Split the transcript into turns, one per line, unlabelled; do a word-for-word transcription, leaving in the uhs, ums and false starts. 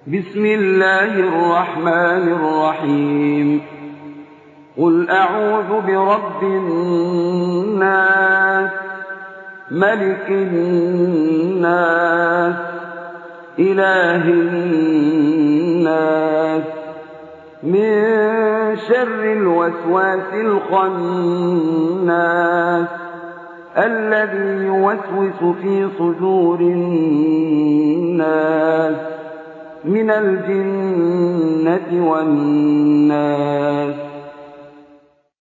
بسم الله الرحمن الرحيم قل أعوذ برب الناس ملك الناس إله الناس من شر الوسواس الخناس الذي يوسوس في صدور الناس من الجنة والناس